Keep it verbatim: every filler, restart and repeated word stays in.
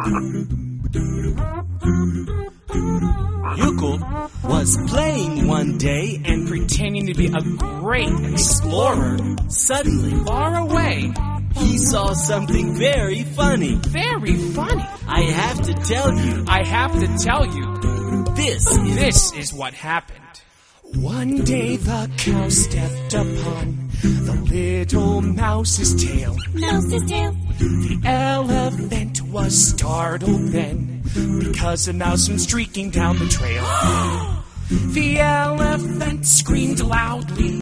Yukel was playing one day and pretending to be a great explorer. Suddenly, Far away. he saw something very funny. Very funny. I have to tell you, I have to tell you, this is... this is what happened. One day the cow stepped upon the little mouse's tail. Mouse's tail. The elephant was startled then, because a mouse went streaking down the trail. The elephant screamed loudly.